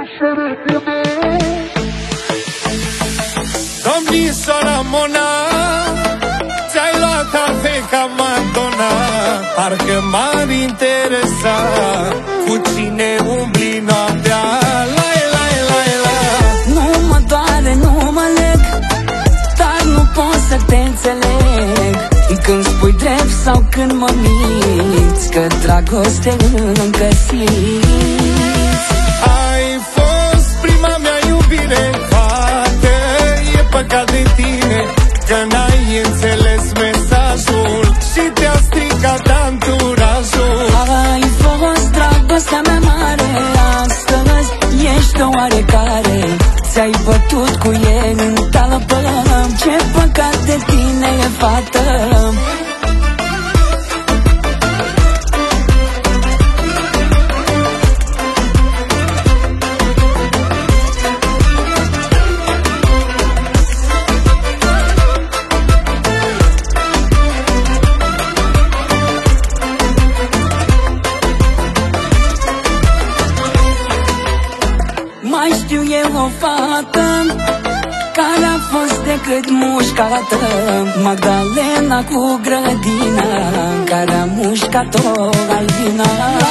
Domnișoara Mona, ți-ai luat afe ca Madonna. Parcă m-ar interesa cu cine umbli noaptea. Nu mă doare, nu mă leg, dar nu pot să te înțeleg când spui drept sau când mă minți că dragoste încă simți. Ai fost prima mea iubire, fată, e păcat de tine că n-ai înțeles mesajul și te-a stricat anturajul. Ai fost dragostea mea mare, astăzi ești o oarecare. Ți-ai bătut cu ei în talpă, ce păcat de tine e, fată. Mai știu eu o fată care a fost decât mușcată, Magdalena cu grădina, care a mușcat-o Albina.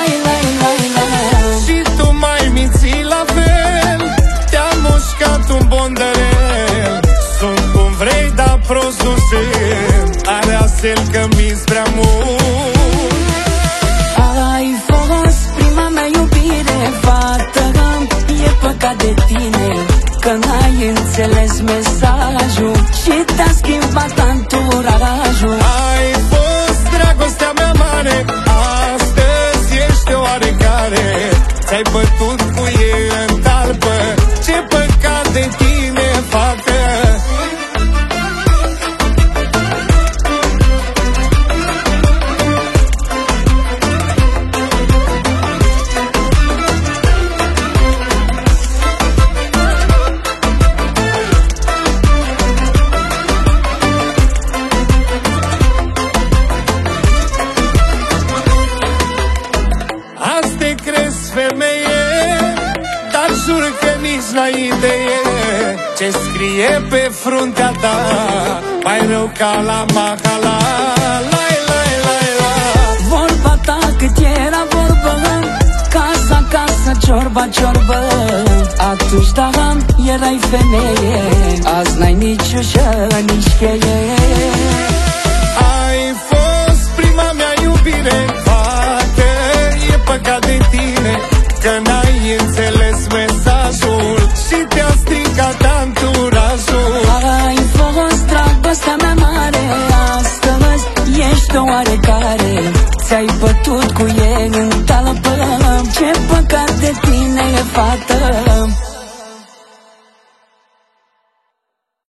Și tu mai minți la fel, te-a mușcat un bondărel. Sunt cum vrei, dar prost nu sunt, are asel că minți prea mult. Ai fost prima mea iubire, fată, e păcat de tine că n-ai înțeles mesajul și te-a schimbat anturajul. Ai fost dragostea mea mare, astăzi ești o oarecare. Ți-ai bătut cu ei în talpă, ce păcat de tine, fată. Dar jur că nici n-ai idee ce scrie pe fruntea ta, mai rău ca la Mahala. Vorba ta cât era vorbă, casa, casa, ciorba, ciorbă. Atunci da, erai femeie, azi n-ai nici ușă, nici cheie. Ai fost prima mea iubire, fată, e păcat de tine că n-ai înțeles mesajul și te-a stricat anturajul. Ai fost dragostea mea mare, astăzi ești o oarecare. Ți-ai bătut cu ei în talpă, ce păcat de tine e, fată.